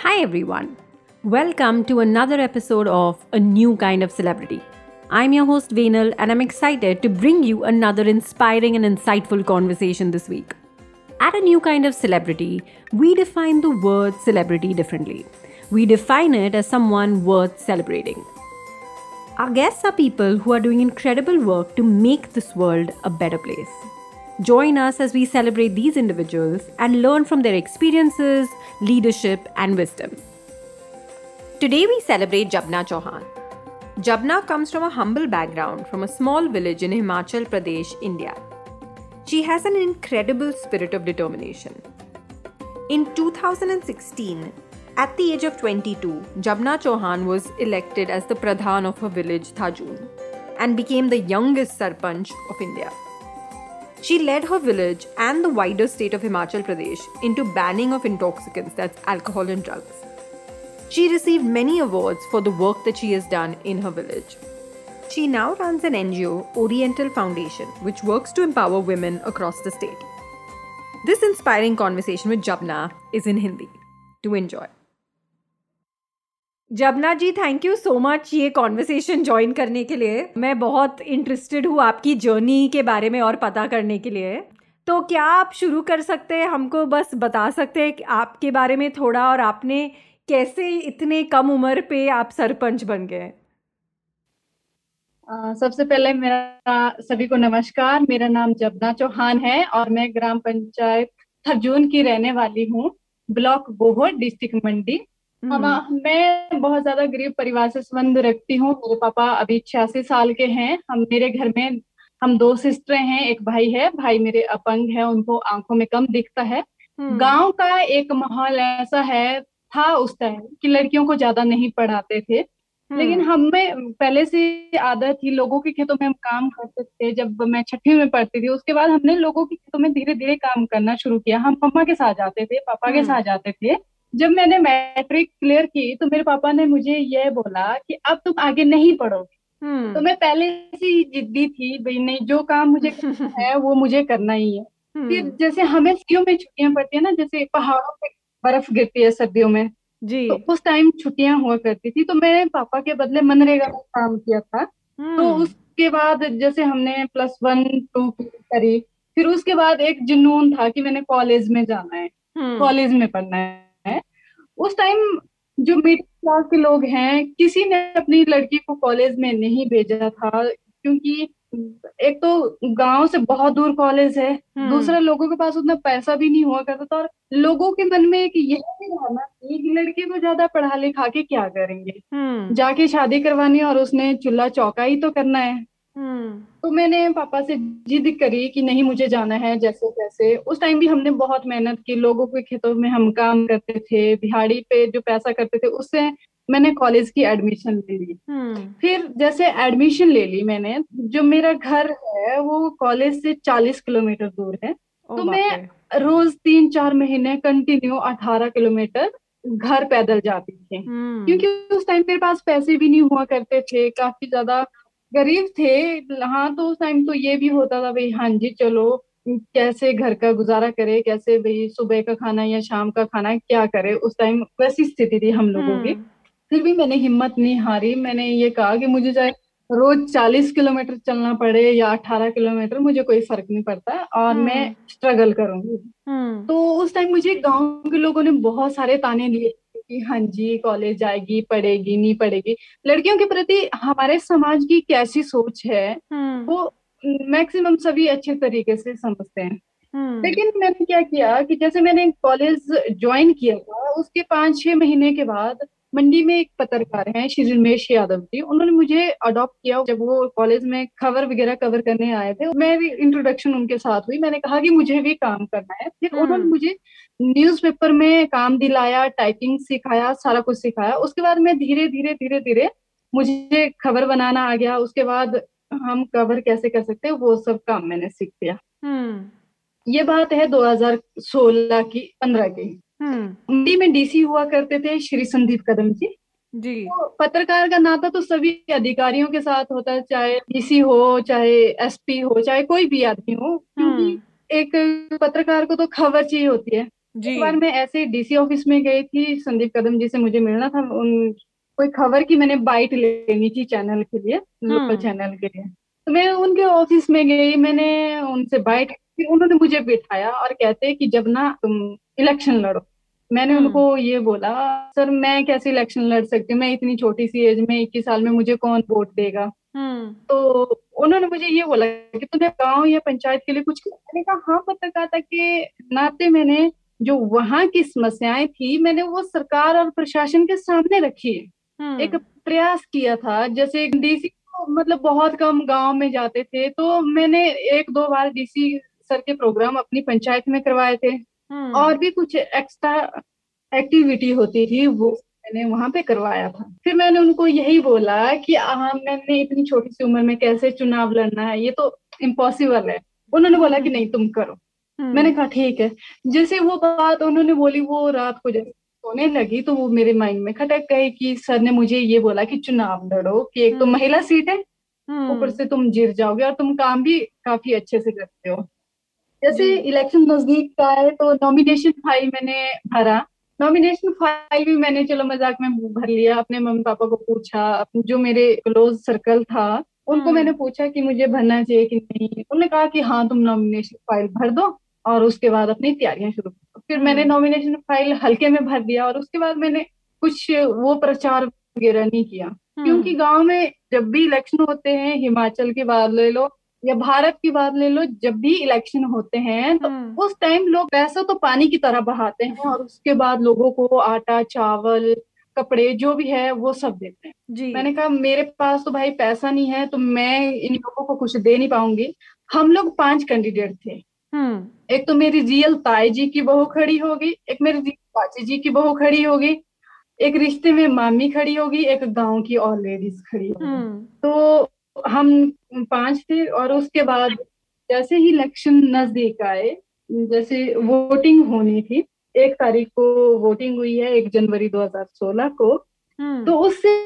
Hi everyone. Welcome to another episode of A New Kind of Celebrity. I'm your host Venal and I'm excited to bring you another inspiring and insightful conversation this week. At A New Kind of Celebrity, we define the word celebrity differently. We define it as someone worth celebrating. Our guests are people who are doing incredible work to make this world a better place. Join us as we celebrate these individuals and learn from their experiences, leadership, and wisdom. Today we celebrate Jabna Chauhan. Jabna comes from a humble background from a small village in Himachal Pradesh, India. She has an incredible spirit of determination. In 2016, at the age of 22, Jabna Chauhan was elected as the Pradhan of her village Thajun and became the youngest Sarpanch of India. She led her village and the wider state of Himachal Pradesh into banning of intoxicants, that's alcohol and drugs. She received many awards for the work that she has done in her village. She now runs an NGO, Oriental Foundation, which works to empower women across the state. This inspiring conversation with Jabna is in Hindi. Do enjoy. जबना जी, thank you so much ये conversation join करने के लिए. मैं बहुत interested हूँ आपकी जर्नी के बारे में और पता करने के लिए. तो क्या आप शुरू कर सकते हैं, हमको बस बता सकते हैं कि आपके बारे में थोड़ा, और आपने कैसे इतने कम उम्र पे आप सरपंच बन गए? सबसे पहले मेरा सभी को नमस्कार. मेरा नाम जबना चौहान है और मैं ग्राम पंचायत थरजून की रहने वाली हूँ, ब्लॉक बोहर, डिस्ट्रिक्ट मंडी. मैं बहुत ज्यादा गरीब परिवार से संबंध रखती हूँ. मेरे पापा अभी 86 साल के हैं. मेरे घर में हम 2 सिस्टरें हैं, एक भाई है. भाई मेरे अपंग है, उनको आंखों में कम दिखता है. गांव का एक माहौल ऐसा था उस टाइम कि लड़कियों को ज्यादा नहीं पढ़ाते थे. लेकिन हमें पहले से आदत थी, लोगों के खेतों में हम काम करते थे. जब मैं 6वीं में पढ़ती थी, उसके बाद हमने लोगों के खेतों में धीरे धीरे काम करना शुरू किया. हम मम्मा के साथ जाते थे, पापा के साथ जाते थे. जब मैंने मैट्रिक क्लियर की तो मेरे पापा ने मुझे यह बोला कि अब तुम आगे नहीं पढ़ोगे. तो मैं पहले से ही जिद्दी थी, भाई नहीं, जो काम मुझे करना है वो मुझे करना ही है. फिर जैसे हमें सर्दियों में छुट्टियां पड़ती है ना, जैसे पहाड़ों पे बर्फ गिरती है सर्दियों में जी, तो उस टाइम छुट्टियां हुआ करती थी. तो मैंने पापा के बदले मनरेगा में काम किया था. तो उसके बाद जैसे हमने +1 2 करी, फिर उसके बाद एक जुनून था कि मैंने कॉलेज में जाना है, कॉलेज में पढ़ना है. उस टाइम जो मिडिल क्लास के लोग हैं, किसी ने अपनी लड़की को कॉलेज में नहीं भेजा था, क्योंकि एक तो गांव से बहुत दूर कॉलेज है, दूसरा लोगों के पास उतना पैसा भी नहीं हुआ करता था. और लोगों के मन में एक यह भी धारणा थी कि लड़की को ज्यादा पढ़ा लिखा के क्या करेंगे, जाके शादी करवानी और उसने चूल्हा चौका ही तो करना है. तो मैंने पापा से जिद करी कि नहीं, मुझे जाना है जैसे तैसे. उस टाइम भी हमने बहुत मेहनत की, लोगों के खेतों में हम काम करते थे, दिहाड़ी पे जो पैसा करते थे उससे मैंने कॉलेज की एडमिशन ले ली. फिर जैसे एडमिशन ले ली मैंने, जो मेरा घर है वो कॉलेज से 40 किलोमीटर दूर है. तो मैं रोज 3-4 महीने कंटिन्यू 18 किलोमीटर घर पैदल जाती थी, क्योंकि उस टाइम मेरे पास पैसे भी नहीं हुआ करते थे, काफी ज्यादा गरीब थे. हाँ, तो उस टाइम तो ये भी होता था, भाई हाँ जी चलो कैसे घर का गुजारा करे, कैसे भाई सुबह का खाना या शाम का खाना क्या करे. उस टाइम वैसी स्थिति थी हम लोगों की. फिर भी मैंने हिम्मत नहीं हारी. मैंने ये कहा कि मुझे चाहे रोज 40 किलोमीटर चलना पड़े या 18 किलोमीटर, मुझे कोई फर्क नहीं पड़ता और मैं स्ट्रगल करूंगी. तो उस टाइम मुझे गांव के लोगों ने बहुत सारे ताने दिए कि हाँ जी कॉलेज जाएगी, पढ़ेगी, नहीं पढ़ेगी. लड़कियों के प्रति हमारे समाज की कैसी सोच है वो मैक्सिमम सभी अच्छे तरीके से समझते हैं. लेकिन मैंने क्या किया कि जैसे मैंने कॉलेज ज्वाइन किया था, उसके 5-6 महीने के बाद मंडी में एक पत्रकार हैं श्री रमेश यादव जी, उन्होंने मुझे अडॉप्ट किया. जब वो कॉलेज में खबर वगैरह कवर करने आए थे, मेरी इंट्रोडक्शन उनके साथ हुई. मैंने कहा कि मुझे भी काम करना है. फिर उन्होंने मुझे न्यूज़पेपर में काम दिलाया, टाइपिंग सिखाया, सारा कुछ सिखाया. उसके बाद मैं धीरे धीरे धीरे धीरे मुझे खबर बनाना आ गया. उसके बाद हम कवर कैसे कर सकते हैं वो सब काम मैंने सीख लिया. ये बात है 2016 की, 15 की. मंडी में डीसी हुआ करते थे श्री संदीप कदम जी. तो पत्रकार का नाता तो सभी अधिकारियों के साथ होता है, चाहे डीसी हो, चाहे एसपी हो, चाहे कोई भी आदमी हो, क्योंकि एक पत्रकार को तो खबर चाहिए होती है. एक बार मैं ऐसे डीसी ऑफिस में गई थी, संदीप कदम जी से मुझे मिलना था, उन कोई खबर की मैंने बाइट लेनी थी चैनल के लिए, लोकल चैनल के लिए। तो मैं उनके ऑफिस में गई, मैंने उनसे बाइट, फिर उन्होंने मुझे बिठाया और कहते कि जब ना तुम इलेक्शन लड़ो। मैंने उनको ये बोला, सर मैं कैसे इलेक्शन लड़ सकती हूँ, मैं इतनी छोटी सी एज में, 21 साल में मुझे कौन वोट देगा। तो उन्होंने मुझे ये बोला कि तूने गांव या पंचायत के लिए कुछ किया। मैंने कहा हाँ, पत्रकारिता के नाते मैंने जो वहां की समस्याएं थी, मैंने वो सरकार और प्रशासन के सामने रखी है। एक प्रयास किया था, जैसे डीसी मतलब बहुत कम गांव में जाते थे, तो मैंने एक दो बार डीसी सर के प्रोग्राम अपनी पंचायत में करवाए थे। और भी कुछ एक्स्ट्रा एक्टिविटी होती थी, वो मैंने वहां पे करवाया था। फिर मैंने उनको यही बोला कि हाँ, मैंने इतनी छोटी सी उम्र में कैसे चुनाव लड़ना है, ये तो इम्पॉसिबल है। उन्होंने बोला कि नहीं तुम करो। मैंने कहा ठीक है। जैसे वो बात उन्होंने बोली, वो रात को जब सोने लगी तो वो मेरे माइंड में खटक गई कि सर ने मुझे ये बोला कि चुनाव लड़ो, कि एक तो महिला सीट है, ऊपर से तुम जीत जाओगे और तुम काम भी काफी अच्छे से करते हो। जैसे इलेक्शन नजदीक का है तो नॉमिनेशन फाइल मैंने भरा। नॉमिनेशन फाइल भी मैंने चलो मजाक में भर लिया, अपने मम्मी पापा को पूछा, जो मेरे क्लोज सर्कल था उनको मैंने पूछा कि मुझे भरना चाहिए कि नहीं। उन्होंने कहा कि हाँ तुम नॉमिनेशन फाइल भर दो और उसके बाद अपनी तैयारियां शुरू करो। फिर मैंने नॉमिनेशन फाइल हल्के में भर दिया और उसके बाद मैंने कुछ वो प्रचार वगैरह नहीं किया, क्योंकि गांव में जब भी इलेक्शन होते हैं, हिमाचल की बात ले लो या भारत की बात ले लो, जब भी इलेक्शन होते हैं तो उस टाइम लोग पैसा तो पानी की तरह बहाते हैं और उसके बाद लोगों को आटा चावल कपड़े जो भी है वो सब देते हैं। मैंने कहा मेरे पास तो भाई पैसा नहीं है, तो मैं इन लोगों को कुछ दे नहीं पाऊंगी। हम लोग 5 कैंडिडेट थे। एक तो मेरी रियल ताई जी की बहू खड़ी होगी, एक मेरी रियल चाची जी की बहू खड़ी होगी, एक रिश्ते में मामी खड़ी होगी, एक गांव की और लेडीज खड़ी होगी। तो हम 5 थे। और उसके बाद जैसे ही इलेक्शन नजदीक आए, जैसे वोटिंग होनी थी, 1 तारीख को वोटिंग हुई है, 1 जनवरी 2016 को। तो उससे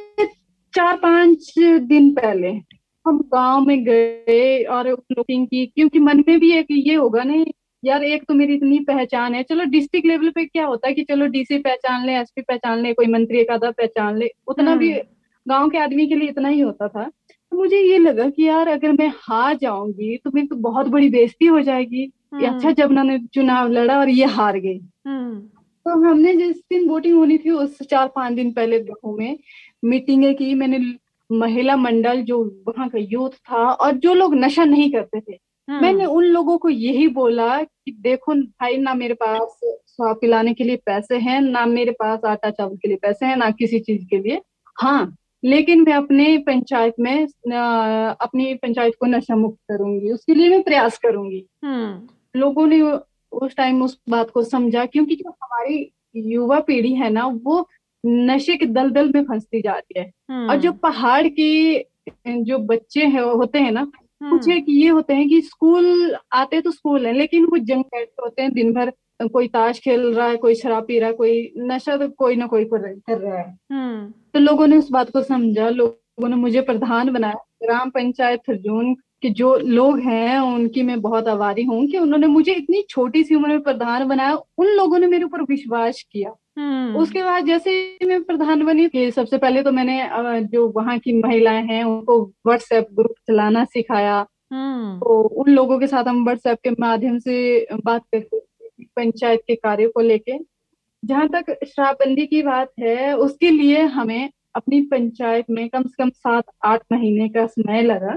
4-5 दिन पहले हम गांव में गए और वोटिंग की, क्योंकि मन में भी एक ये होगा ना यार, एक तो मेरी इतनी पहचान है। चलो डिस्ट्रिक्ट लेवल पे क्या होता है कि चलो डीसी पहचान ले, एसपी पहचान ले, कोई मंत्री एक आधा पहचान ले, उतना भी गांव के आदमी के लिए इतना ही होता था। तो मुझे ये लगा कि यार अगर मैं हार जाऊंगी तो मेरी तो बहुत बड़ी बेइज्जती हो जाएगी। ये अच्छा जब मैंने चुनाव लड़ा और ये हार गई। तो हमने जिस दिन वोटिंग होनी थी उस 4-5 दिन पहले गाँव में मीटिंगें की मैंने। महिला मंडल जो वहाँ का यूथ था और जो लोग नशा नहीं करते थे, मैंने उन लोगों को यही बोला कि देखो भाई, ना मेरे पास शराब पिलाने के लिए पैसे हैं, ना मेरे पास आटा चावल के लिए पैसे हैं, ना किसी चीज के लिए। हाँ, लेकिन मैं अपने पंचायत में अपनी पंचायत को नशा मुक्त करूंगी, उसके लिए मैं प्रयास करूंगी। लोगों ने उस टाइम उस बात को समझा, क्योंकि जो हमारी युवा पीढ़ी है ना, वो नशे के दलदल में फंसती जा रही है। और जो पहाड़ के जो बच्चे हैं होते हैं ना, कुछ एक ये होते हैं कि स्कूल आते तो स्कूल है, लेकिन वो जंग बैठे होते हैं दिन भर, कोई ताश खेल रहा है, कोई शराब पी रहा है, कोई नशा तो कोई ना कोई कर रहा है। तो लोगों ने उस बात को समझा, लोगों ने मुझे प्रधान बनाया। ग्राम पंचायत थरजून के जो लोग हैं उनकी मैं बहुत आभारी हूँ कि उन्होंने मुझे इतनी छोटी सी उम्र में प्रधान बनाया। उन लोगों ने मेरे ऊपर विश्वास किया। उसके बाद जैसे ही मैं प्रधान बनी कि सबसे पहले तो मैंने जो वहाँ की महिलाएं हैं उनको व्हाट्सएप ग्रुप चलाना सिखाया। तो उन लोगों के साथ हम व्हाट्सएप के माध्यम से बात करते थे पंचायत के कार्यों को लेके। जहां तक शराबबंदी की बात है, उसके लिए हमें अपनी पंचायत में कम से कम 7-8 महीने का समय लगा।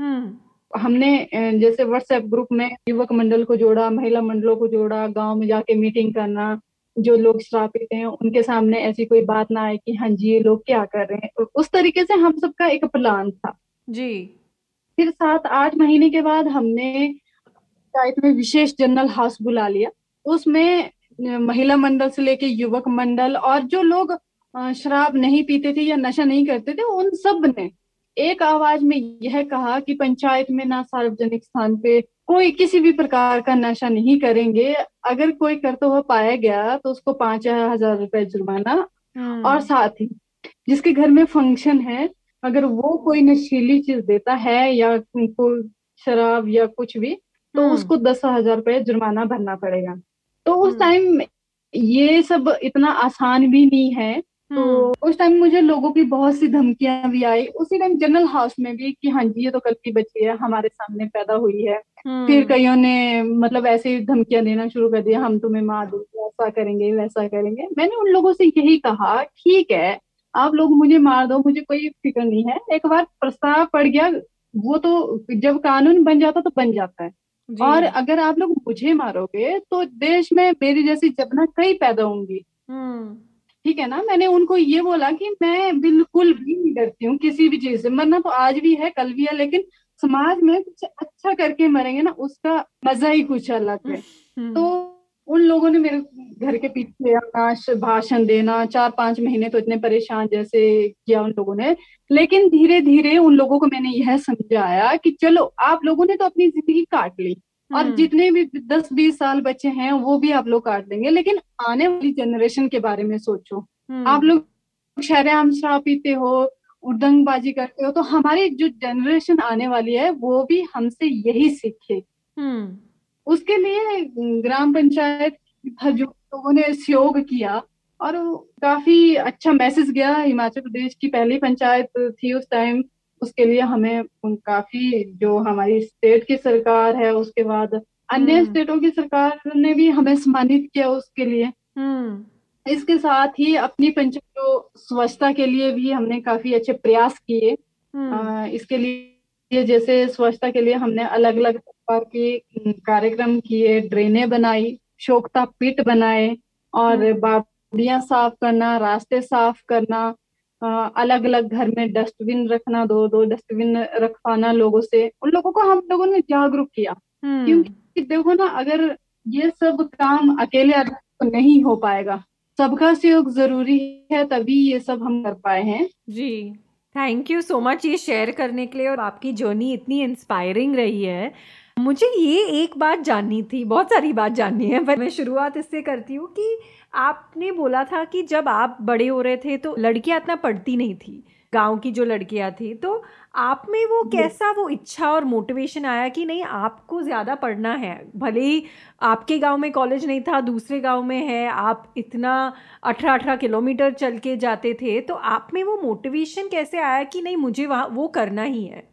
हमने जैसे व्हाट्सएप ग्रुप में युवक मंडल को जोड़ा, महिला मंडलों को जोड़ा, गांव में जाके मीटिंग करना, जो लोग शराब पीते हैं उनके सामने ऐसी कोई बात ना आए कि हाँ जी ये लोग क्या कर रहे हैं। उस तरीके से हम सबका एक प्लान था जी। फिर 7-8 महीने के बाद हमने पंचायत में विशेष जनरल हाउस बुला लिया। उसमें महिला मंडल से लेके युवक मंडल और जो लोग शराब नहीं पीते थे या नशा नहीं करते थे, उन सब ने एक आवाज में यह कहा कि पंचायत में ना सार्वजनिक स्थान पे कोई किसी भी प्रकार का नशा नहीं करेंगे। अगर कोई करते हुआ पाया गया तो उसको 5,000 रुपए जुर्माना, और साथ ही जिसके घर में फंक्शन है, अगर वो कोई नशीली चीज देता है या कोई शराब या कुछ भी, तो उसको 10,000 रुपए जुर्माना भरना पड़ेगा। तो उस टाइम ये सब इतना आसान भी नहीं है। तो उस टाइम मुझे लोगों की बहुत सी धमकियां भी आई, उसी टाइम जनरल हाउस में भी, कि हाँ जी ये तो कल की बच्ची है, हमारे सामने पैदा हुई है। फिर कईयों ने मतलब ऐसे ही धमकियां देना शुरू कर दिया, हम तुम्हें मार देंगे, ऐसा करेंगे वैसा करेंगे। मैंने उन लोगों से यही कहा, ठीक है आप लोग मुझे मार दो, मुझे कोई फिक्र नहीं है, एक बार प्रस्ताव पड़ गया, वो तो जब कानून बन जाता तो बन जाता है। जी। और अगर आप लोग मुझे मारोगे तो देश में मेरी जैसी जबना कई पैदा होंगी। हम्म। ठीक है ना, मैंने उनको ये बोला कि मैं बिल्कुल भी नहीं डरती हूँ किसी भी चीज से, मरना तो आज भी है कल भी है, लेकिन समाज में कुछ अच्छा करके मरेंगे ना, उसका मजा ही कुछ अलग है। तो उन लोगों ने मेरे घर के पीछे अपना भाषण देना, 4-5 महीने तो इतने परेशान जैसे किया उन लोगों ने। लेकिन धीरे धीरे उन लोगों को मैंने यह समझाया कि चलो आप लोगों ने तो अपनी जिंदगी काट ली, और जितने भी 10-20 साल बचे हैं वो भी आप लोग काट देंगे, लेकिन आने वाली जनरेशन के बारे में सोचो। आप लोग शरेआम शराब पीते हो, उड़दंगबाजी करते हो, तो हमारी जो जनरेशन आने वाली है वो भी हमसे यही सीखे। हम्म। उसके लिए ग्राम पंचायत था जो लोगों ने सहयोग किया, और वो काफी अच्छा मैसेज गया। हिमाचल प्रदेश की पहली पंचायत थी उस टाइम, उसके लिए हमें काफी, जो हमारी स्टेट की सरकार है, उसके बाद अन्य स्टेटों की सरकार ने भी हमें सम्मानित किया उसके लिए। इसके साथ ही अपनी पंचायत जो स्वच्छता के लिए भी हमने काफी अच्छे प्रयास किए। इसके लिए जैसे स्वच्छता के लिए हमने अलग अलग प्रकार के कार्यक्रम किए, ड्रेनें बनाई, सोख्ता पिट बनाए, और बावड़ियां साफ करना, रास्ते साफ करना, अलग अलग घर में डस्टबिन रखना, दो दो डस्टबिन रखवाना लोगों से, उन लोगों को हम लोगों ने जागरूक किया। क्योंकि देखो ना, अगर ये सब काम अकेले आदमी को नहीं हो पाएगा, सबका सहयोग जरूरी है, तभी ये सब हम कर पाए हैं। जी, थैंक यू सो मच ये शेयर करने के लिए, और आपकी जर्नी इतनी इंस्पायरिंग रही है। मुझे ये एक बात जाननी थी, बहुत सारी बात जाननी है, पर मैं शुरुआत इससे करती हूँ कि आपने बोला था कि जब आप बड़े हो रहे थे तो लड़कियां इतना पढ़ती नहीं थी, गांव की जो लड़कियां थी, तो आप में वो कैसा वो इच्छा और मोटिवेशन आया कि नहीं आपको ज़्यादा पढ़ना है, भले ही आपके गांव में कॉलेज नहीं था, दूसरे गांव में है, आप इतना 18-18 किलोमीटर चल के जाते थे, तो आप में वो मोटिवेशन कैसे आया कि नहीं मुझे वहाँ वो करना ही है?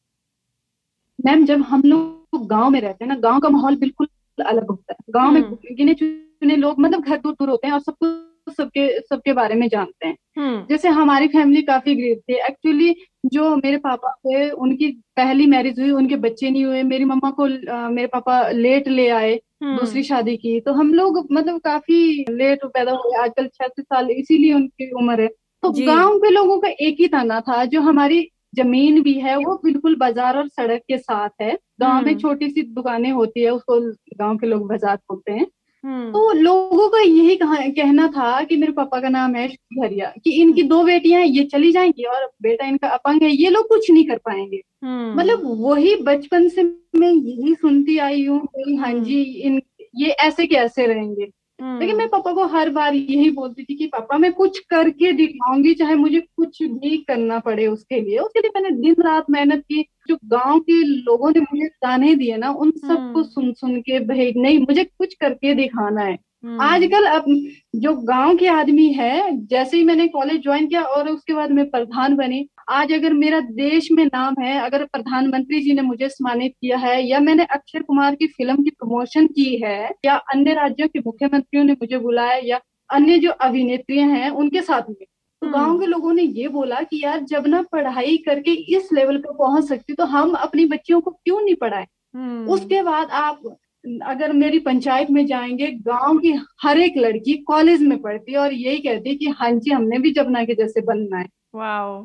मैम, जब हम लोग गांव में रहते हैं ना, गांव का माहौल बिल्कुल अलग होता है। गांव में गिने चुने लोग, मतलब घर दूर दूर होते हैं, और सबको सबके सबके बारे में जानते हैं। जैसे हमारी फैमिली काफी गरीब थी एक्चुअली। जो मेरे पापा थे, उनकी पहली मैरिज हुई, उनके बच्चे नहीं हुए, मेरी मम्मा को मेरे पापा लेट ले आए, दूसरी शादी की, तो हम लोग मतलब काफी लेट पैदा हुए, आजकल 36 साल इसीलिए उनकी उम्र है। तो गांव के लोगों का एक ही ताना था, जो हमारी जमीन भी है वो बिल्कुल बाजार और सड़क के साथ है। गांव में छोटी सी दुकानें होती है, उसको गांव के लोग बाजार बोलते हैं। तो लोगों का यही कहना था कि मेरे पापा का नाम है घरिया, कि इनकी 2 बेटियां हैं, ये चली जाएंगी, और बेटा इनका अपंग है, ये लोग कुछ नहीं कर पाएंगे। मतलब वही बचपन से मैं यही सुनती आई हूँ कि हाँ जी, ये ऐसे कैसे रहेंगे। लेकिन मैं पापा को हर बार यही बोलती थी कि पापा मैं कुछ करके दिखाऊंगी, चाहे मुझे कुछ भी करना पड़े उसके लिए मैंने दिन रात मेहनत की। जो गांव के लोगों ने मुझे ताने दिए ना, उन सबको सुन सुन के भाई नहीं, मुझे कुछ करके दिखाना है। आजकल अब जो गांव के आदमी है, जैसे ही मैंने कॉलेज ज्वाइन किया और उसके बाद मैं प्रधान बनी, आज अगर मेरा देश में नाम है, अगर प्रधानमंत्री जी ने मुझे सम्मानित किया है, या मैंने अक्षय कुमार की फिल्म की प्रमोशन की है, या अन्य राज्यों के मुख्यमंत्रियों ने मुझे बुलाया, या अन्य जो अभिनेत्रियां हैं उनके साथ में, तो गांव के लोगों ने ये बोला कि यार जब ना पढ़ाई करके इस लेवल पर पहुंच सकती, तो हम अपनी बच्चियों को क्यों नहीं पढ़ाएं। उसके बाद आप अगर मेरी पंचायत में जाएंगे, गांव की हर एक लड़की कॉलेज में पढ़ती है और यही कहती है कि हाँ जी हमने भी जमुना के जैसे बनना है। वाओ,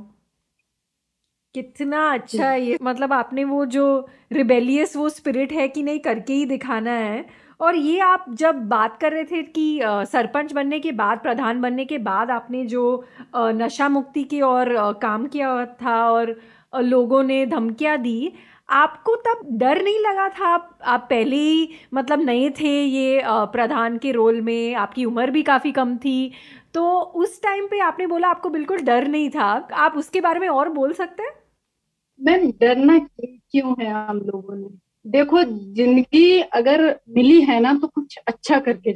कितना अच्छा है ये, मतलब आपने वो जो रिबेलियस वो स्पिरिट है कि नहीं करके ही दिखाना है। और ये आप जब बात कर रहे थे कि सरपंच बनने के बाद, प्रधान बनने के बाद आपने जो नशा मुक्ति की और काम किया था, और लोगों ने धमकियां दी, आपको तब डर नहीं लगा था? आप पहले ही मतलब नए थे ये प्रधान के रोल में, आपकी उम्र भी काफ़ी कम थी, तो उस टाइम पे आपने बोला आपको बिल्कुल डर नहीं था, आप उसके बारे में और बोल सकते हैं? मैम, डरना क्यों है हम लोगों ने। देखो, जिंदगी अगर मिली है ना तो कुछ अच्छा करके जाए।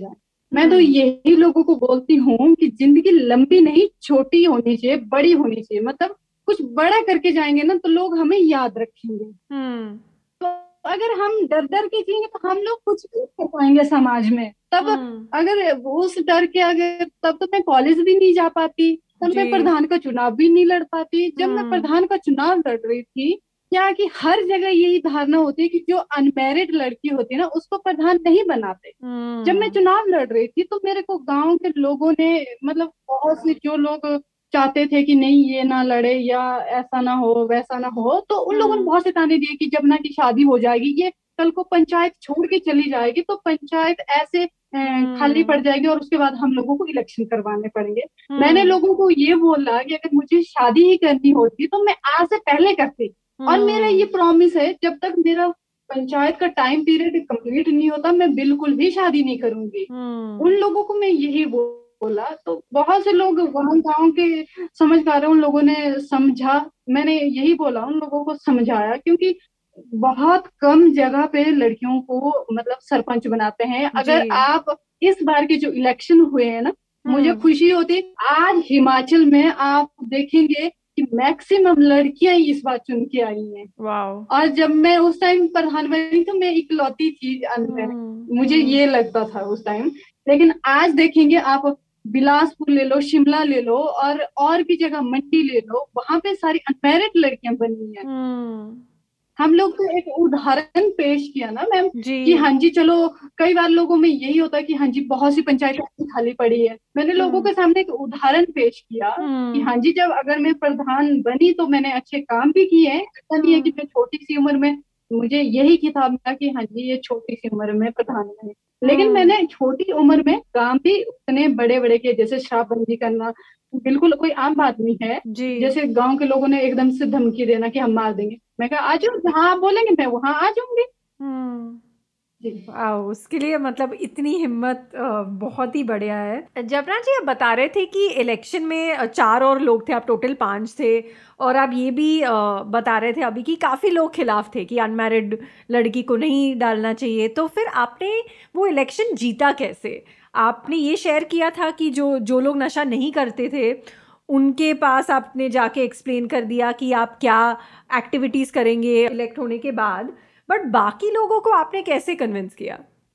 मैं तो यही लोगों को बोलती हूँ कि जिंदगी लंबी नहीं, छोटी होनी चाहिए, बड़ी होनी चाहिए। मतलब कुछ बड़ा करके जाएंगे ना तो लोग हमें याद रखेंगे। हम्म। तो अगर हम डर डर के जिएंगे तो हम लोग कुछ नहीं कर पाएंगे समाज में। तब हम्म। अगर उस डर के, अगर तब तो मैं कॉलेज भी नहीं जा पाती, तब जी। मैं प्रधान का चुनाव भी नहीं लड़ पाती। जब मैं हम्म। प्रधान का चुनाव लड़ रही थी, क्या कि हर जगह यही धारणा होती है कि जो अनमैरिड लड़की होती है ना उसको प्रधान नहीं बनाते। जब मैं हम्म। चुनाव लड़ रही थी तो मेरे को गांव के लोगों ने, मतलब बहुत से जो लोग चाहते थे कि नहीं ये ना लड़े या ऐसा ना हो वैसा ना हो, तो उन लोगों ने हम्म। बहुत से ताने दिए कि जमुना की शादी हो जाएगी, ये कल को पंचायत छोड़ के चली जाएगी तो पंचायत ऐसे खाली पड़ हम्म। जाएगी और उसके बाद हम लोगों को इलेक्शन करवाने पड़ेंगे। मैंने हम्म। लोगों को ये बोला कि अगर मुझे शादी ही करनी होती तो मैं आज से पहले करती। और मेरा ये हम्म। प्रॉमिस है, जब तक मेरा पंचायत का टाइम पीरियड कंप्लीट नहीं होता मैं बिल्कुल भी शादी नहीं करूंगी। उन हम्म। लोगों को मैं यही बोला, तो बहुत से लोग वहां गांव के समझदार हैं, उन लोगों ने समझा। मैंने यही बोला, उन लोगों को समझाया, क्योंकि बहुत कम जगह पे लड़कियों को मतलब सरपंच बनाते हैं। जी। अगर आप इस बार के जो इलेक्शन हुए हैं ना, मुझे हम्म। खुशी होती। आज हिमाचल में आप देखेंगे कि मैक्सिमम लड़कियां ही इस बार चुन के आई हैं। वाओ। और जब मैं उस टाइम प्रधान बनी तो मैं इकलौती थी अंदर, मुझे हम्म। ये लगता था उस टाइम। लेकिन आज देखेंगे आप, बिलासपुर ले लो, शिमला ले लो, और भी जगह मंडी ले लो, वहां पे सारी अनमैरिड लड़कियां बनी हैं। हम्म। हम लोग को एक उदाहरण पेश किया ना मैम, जी। कि हाँ जी चलो। कई बार लोगों में यही होता है कि हाँ जी बहुत सी पंचायतें ऐसी खाली पड़ी है। मैंने लोगों हम्म। के सामने एक उदाहरण पेश किया कि हाँ हम्म। जी जब अगर मैं प्रधान बनी तो मैंने अच्छे काम भी किए हैं। ऐसा नहीं है कि हम्म। मैं छोटी सी उम्र में मुझे यही खिताब मिला कि हाँ जी ये छोटी सी उम्र में प्रधान बने। लेकिन हम्म। मैंने छोटी उम्र में काम भी उतने बड़े बड़े किए, जैसे शराबबंदी करना बिल्कुल कोई आम बात नहीं है। जी। जैसे गांव के लोगों ने एकदम से धमकी देना कि हम मार देंगे, मैं कहा आ जाओ, जहाँ आप बोलेंगे मैं वहां आ जाऊंगी। हम्म। जी। वाओ, उसके लिए मतलब इतनी हिम्मत बहुत ही बढ़िया है। जबना जी, आप बता रहे थे कि इलेक्शन में चार और लोग थे, आप टोटल पांच थे। और आप ये भी बता रहे थे अभी कि काफ़ी लोग खिलाफ थे कि अनमैरिड लड़की को नहीं डालना चाहिए। तो फिर आपने वो इलेक्शन जीता कैसे? आपने ये शेयर किया था कि जो जो लोग नशा नहीं करते थे उनके पास आपने जाके एक्सप्लेन कर दिया कि आप क्या एक्टिविटीज़ करेंगे इलेक्ट होने के बाद। बट बाकी लोगों को आपने कैसे कन्विंस किया?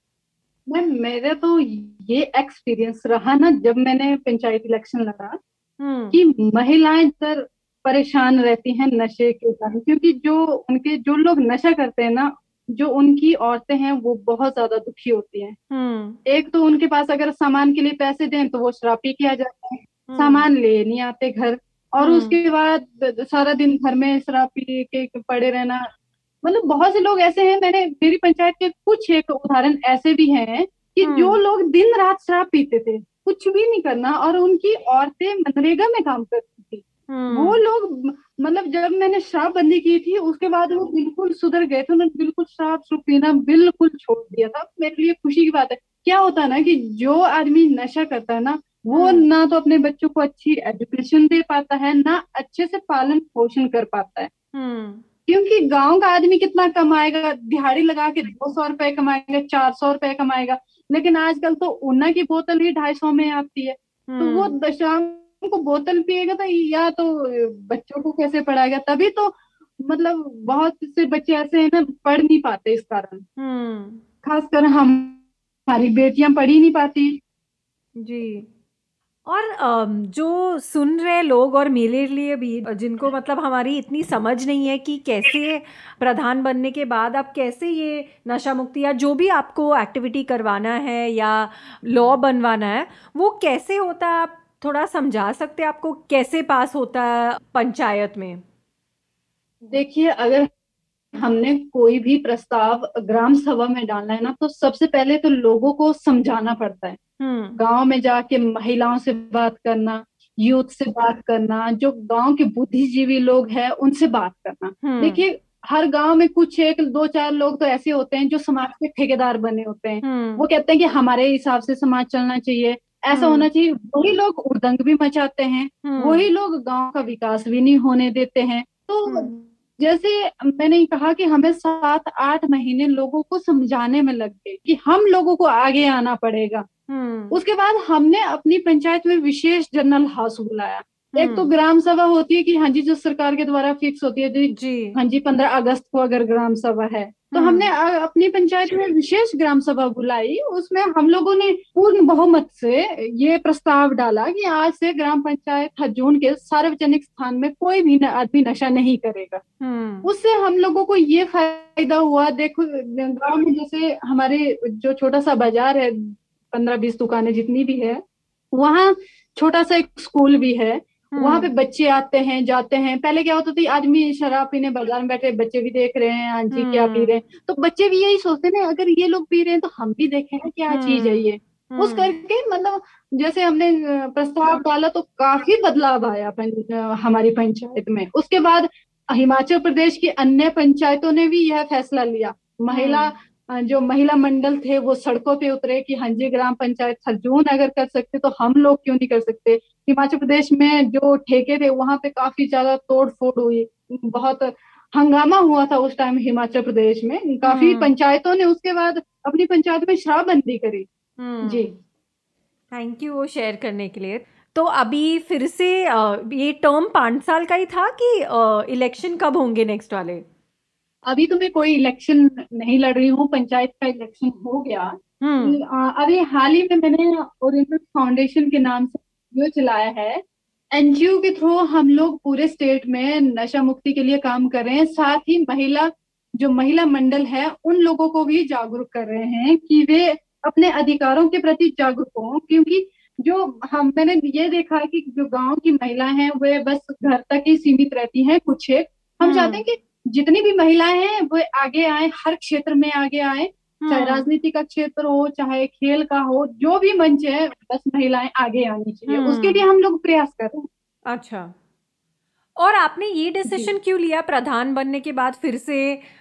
मैम मेरा तो ये एक्सपीरियंस रहा ना, जब मैंने पंचायत इलेक्शन लड़ा, हम्म। कि महिलाएं सर परेशान रहती हैं नशे के कारण। क्योंकि जो लोग नशा करते हैं ना, जो उनकी औरतें हैं वो बहुत ज्यादा दुखी होती हैं। हम्म। एक तो उनके पास अगर सामान के लिए पैसे दें तो वो शराब पी के आ जाते हैं, हम्म। सामान ले नहीं आते घर। और हम्म। उसके बाद सारा दिन घर में शराब पी के पड़े रहना। मतलब बहुत से लोग ऐसे हैं, मैंने मेरी पंचायत के कुछ एक उदाहरण ऐसे भी हैं कि जो हम्म। लोग दिन रात शराब पीते थे, कुछ भी नहीं करना, और उनकी औरतें मनरेगा में काम करती थी। वो हम्म। लोग मतलब जब मैंने शराबबंदी की थी उसके बाद वो बिल्कुल सुधर गए थे, उन्होंने बिल्कुल शराब शुरू पीना बिल्कुल छोड़ दिया था। मेरे लिए खुशी की बात है। क्या होता है ना कि जो आदमी नशा करता है ना, वो हम्म। ना तो अपने बच्चों को अच्छी एजुकेशन दे पाता है, ना अच्छे से पालन पोषण कर पाता है। हम्म। क्योंकि गांव का आदमी कितना कमाएगा, दिहाड़ी लगा के 200 रुपए कमाएगा, 400 रुपए कमाएगा। लेकिन आजकल तो ऊना की बोतल ही 250 में आती है। तो वो हम्म। शाम को बोतल पिएगा तो या तो बच्चों को कैसे पढ़ाएगा? तभी तो मतलब बहुत से बच्चे ऐसे हैं ना, पढ़ नहीं पाते इस कारण। हम्म। खासकर हमारी बेटियां पढ़ ही नहीं पाती। जी। और जो सुन रहे लोग और मेरे लिए भी, जिनको मतलब हमारी इतनी समझ नहीं है कि कैसे प्रधान बनने के बाद आप कैसे ये नशा मुक्ति या जो भी आपको एक्टिविटी करवाना है या लॉ बनवाना है वो कैसे होता है, आप थोड़ा समझा सकते हैं आपको कैसे पास होता है पंचायत में? देखिए, अगर हमने कोई भी प्रस्ताव ग्राम सभा में डालना है ना, तो सबसे पहले तो लोगों को समझाना पड़ता है। हम्म। गांव में जाके महिलाओं से बात करना, यूथ से बात करना, जो गांव के बुद्धिजीवी लोग हैं उनसे बात करना। हम्म। देखिए, हर गांव में कुछ एक दो चार लोग तो ऐसे होते हैं जो समाज के ठेकेदार बने होते हैं। हम्म। वो कहते हैं कि हमारे हिसाब से समाज चलना चाहिए, ऐसा हम्म। होना चाहिए। वही लोग उर्दंग भी मचाते हैं, हम्म। वही लोग गांव का विकास भी नहीं होने देते हैं। तो हम्म। जैसे मैंने कहा कि हमें 7-8 महीने लोगों को समझाने में लग गए कि हम लोगों को आगे आना पड़ेगा। उसके बाद हमने अपनी पंचायत में विशेष जनरल हाउस बुलाया। एक तो हम्म। ग्राम सभा होती है कि हाँ जी, जो सरकार के द्वारा फिक्स होती है जी, जी। हाँ जी 15 अगस्त को अगर ग्राम सभा है, तो हमने हम्म। अपनी पंचायत में विशेष ग्राम सभा बुलाई। उसमें हम लोगों ने पूर्ण बहुमत से ये प्रस्ताव डाला कि आज से ग्राम पंचायत हजून के सार्वजनिक स्थान में कोई भी आदमी नशा नहीं करेगा। हम्म। उससे हम लोगों को ये फायदा हुआ, देखो गांव में जैसे हमारे जो छोटा सा बाजार है, 15-20 दुकानें जितनी भी है, वहाँ छोटा सा एक स्कूल भी है। वहां पे हम्म। बच्चे आते हैं जाते हैं। पहले क्या होता था, आदमी शराब पीने बाजार में बैठे, बच्चे भी देख रहे हैं, हाँ जी क्या पी रहे हम्म। हैं, तो बच्चे भी यही सोचते हैं अगर ये लोग पी रहे हैं तो हम भी देखें ना क्या चीज है हम्म। ये। उस हम्म। करके मतलब जैसे हमने प्रस्ताव डाला तो काफी बदलाव आया हमारी पंचायत में। उसके बाद हिमाचल प्रदेश की अन्य पंचायतों ने भी यह फैसला लिया। महिला हम्म। जो महिला मंडल थे वो सड़कों पे उतरे कि हाँ जी, ग्राम पंचायत खरजून अगर कर सकते तो हम लोग क्यों नहीं कर सकते। हिमाचल प्रदेश में जो ठेके थे वहां पे काफी ज्यादा तोड़ फोड़ हुई, बहुत हंगामा हुआ था उस टाइम हिमाचल प्रदेश में। काफी हम्म। पंचायतों ने उसके बाद अपनी पंचायत में शराबबंदी करी। जी। हम्म। थैंक यू वो शेयर करने के लिए। तो अभी फिर से ये टर्म 5 साल का ही था कि इलेक्शन कब होंगे नेक्स्ट वाले? अभी तो मैं कोई इलेक्शन नहीं लड़ रही हूँ, पंचायत का इलेक्शन हो गया। हम्म। अभी हाल ही में मैंने ओरिएंटल फाउंडेशन के नाम से एनजीओ चलाया है। एनजीओ के थ्रू हम लोग पूरे स्टेट में नशा मुक्ति के लिए काम कर रहे हैं। साथ ही जो महिला मंडल है उन लोगों को भी जागरूक कर रहे हैं कि वे अपने अधिकारों के प्रति जागरूक हों। क्योंकि जो मैंने ये देखा है कि जो गांव की महिलाएं हैं वे बस घर तक ही सीमित रहती हैं। कुछ एक हम चाहते हैं हम्म। कि जितनी भी महिलाएं हैं वो आगे आए, हर क्षेत्र में आगे आए, चाहे हम्म। राजनीति का क्षेत्र हो चाहे खेल का हो, जो भी मंच है बस महिलाएं आगे आनी चाहिए, उसके लिए हम्म। हम लोग प्रयास कर रहे हैं। अच्छा। और आपने ये जी डिसीजन क्यों लिया प्रधान बनने के बाद फिर से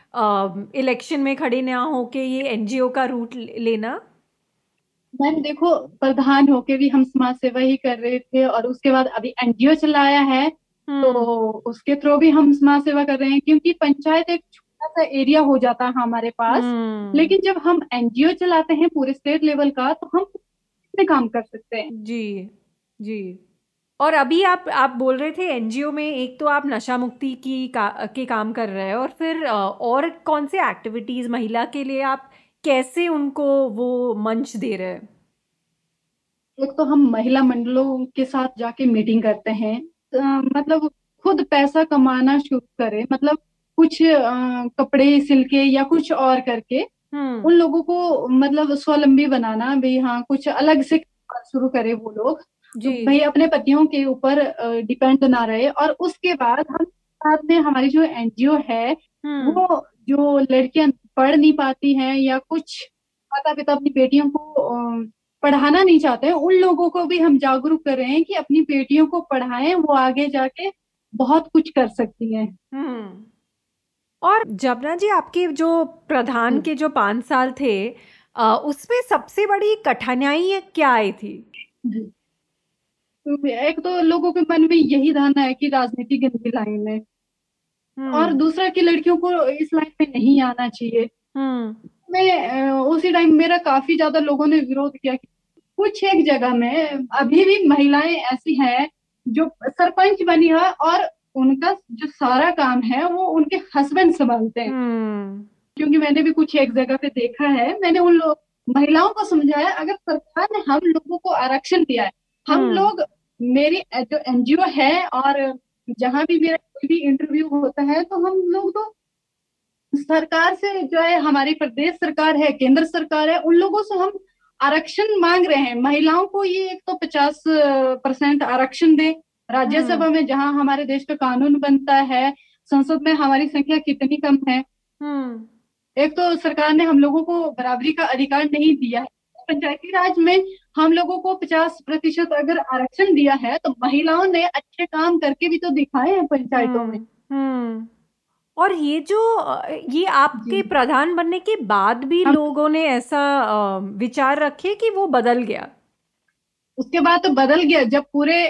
इलेक्शन में खड़े ना होके ये एनजीओ का रूट लेना? मैम देखो, प्रधान होके भी हम समाज सेवा ही कर रहे थे और उसके बाद अभी एनजीओ चलाया है, तो हम्म। उसके थ्रू भी हम समाज सेवा कर रहे हैं। क्योंकि पंचायत एक छोटा सा एरिया हो जाता है हमारे पास, हम्म। लेकिन जब हम एनजीओ चलाते हैं पूरे स्टेट लेवल का तो हम कितने काम कर सकते हैं। जी। जी। और अभी आप बोल रहे थे एनजीओ में एक तो आप नशा मुक्ति के काम कर रहे हैं, और फिर और कौन से एक्टिविटीज महिला के लिए आप कैसे उनको वो मंच दे रहे हैं? एक तो हम महिला मंडलों के साथ जाके मीटिंग करते हैं। मतलब खुद पैसा कमाना शुरू करें, मतलब कुछ कपड़े सिल के या कुछ और करके हम्म। उन लोगों को मतलब स्वावलंबी बनाना भी, हाँ कुछ अलग से शुरू करे वो लोग, तो जी। भाई अपने पतियों के ऊपर डिपेंड ना रहे। और उसके बाद हम साथ में हमारी जो एनजीओ है, हम्म। वो जो लड़कियां पढ़ नहीं पाती हैं या कुछ माता पिता अपनी बेटियों को पढ़ाना नहीं चाहते हैं, उन लोगों को भी हम जागरूक कर रहे हैं कि अपनी बेटियों को पढ़ाएं, वो आगे जाके बहुत कुछ कर सकती हैं। हम्म। और जबना जी, आपके जो प्रधान जी के जो 5 साल थे, उसमें सबसे बड़ी कठिनाई क्या आई थी? जी। एक तो लोगों के मन में यही धारणा है कि राजनीति गंदी लाइन है, और हम्म। दूसरा कि लड़कियों को इस लाइन में नहीं आना चाहिए। हम्म। उसी टाइम मेरा काफी ज्यादा लोगों ने विरोध किया कि कुछ एक जगह में अभी भी महिलाएं ऐसी हैं जो सरपंच बनी है और उनका जो सारा काम है वो उनके हस्बैंड संभालते हैं। हम्म। क्योंकि मैंने भी कुछ एक जगह पे देखा है, मैंने उन लोग महिलाओं को समझाया अगर सरकार ने हम लोगों को आरक्षण दिया है, हम हम्म। लोग मेरी जो एनजीओ है और जहां भी मेरा कोई भी इंटरव्यू होता है तो हम लोग तो सरकार से जो है, हमारी प्रदेश सरकार है, केंद्र सरकार है, उन लोगों से हम आरक्षण मांग रहे हैं। महिलाओं को ये एक तो 50% आरक्षण दे हम्म। राज्यसभा में, जहां हमारे देश का कानून बनता है। संसद में हमारी संख्या कितनी कम है। हम्म। एक तो सरकार ने हम लोगों को बराबरी का अधिकार नहीं दिया है। पंचायती राज में हम लोगों को 50% अगर आरक्षण दिया है तो महिलाओं ने अच्छे काम करके भी तो दिखाए हैं पंचायतों में। हम्म। हम्म। और ये जो ये जी। आपके प्रधान बनने के बाद भी हम लोगों ने ऐसा विचार रखे कि वो बदल गया? उसके बाद तो बदल गया जब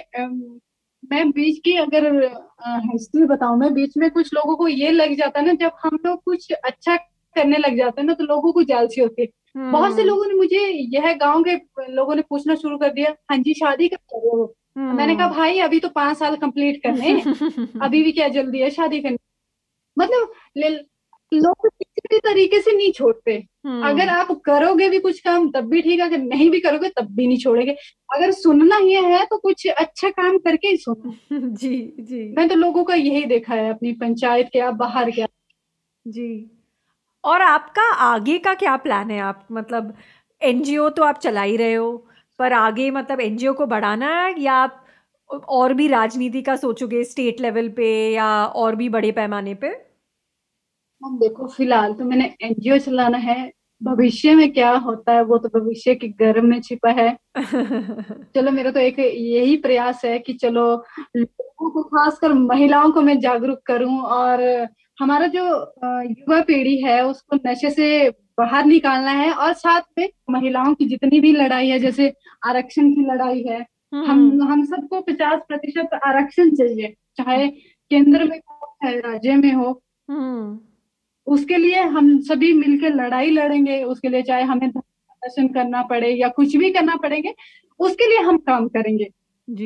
मैं बीच की अगर हिस्ट्री बताऊं, मैं बीच में कुछ लोगों को ये लग जाता है ना, जब हम लोग कुछ अच्छा करने लग जाते हैं ना तो लोगों को जालसी होती है। बहुत से हम्म। लोगों ने मुझे, यह गांव के लोगों ने पूछना शुरू कर दिया, हाँ जी शादी कब कर रहे हो? तो मैंने कहा हम्म। भाई अभी तो 5 साल कंप्लीट करने हैं, अभी भी क्या जल्दी है शादी करने? मतलब लोग किसी भी तरीके से नहीं छोड़ते। अगर हम्म। आप करोगे भी कुछ काम तब भी ठीक है, अगर नहीं भी करोगे तब भी नहीं छोड़ेंगे। अगर सुनना ही है तो कुछ अच्छा काम करके ही सुनो। जी। जी। मैं तो लोगों का यही देखा है, अपनी पंचायत के, आप बाहर के। जी। और आपका आगे का क्या प्लान है? आप मतलब एनजीओ तो आप चला ही रहे हो, पर आगे मतलब एनजीओ को बढ़ाना है, या आप और भी राजनीति का सोचोगे स्टेट लेवल पे या और भी बड़े पैमाने पे? हम देखो, फिलहाल तो मैंने एनजीओ चलाना है। भविष्य में क्या होता है वो तो भविष्य के गर्भ में छिपा है। चलो, मेरा तो एक यही प्रयास है कि चलो लोगों को, खासकर महिलाओं को मैं जागरूक करूं, और हमारा जो युवा पीढ़ी है उसको नशे से बाहर निकालना है। और साथ में महिलाओं की जितनी भी लड़ाई है, जैसे आरक्षण की लड़ाई है, हम्म। हम सबको 50% आरक्षण चाहिए, चाहे केंद्र में हो चाहे राज्य में हो। हम्म। उसके लिए हम सभी मिलकर लड़ाई लड़ेंगे, उसके लिए चाहे हमें धरना प्रदर्शन करना पड़े या कुछ भी करना पड़ेंगे, उसके लिए हम काम करेंगे। जी।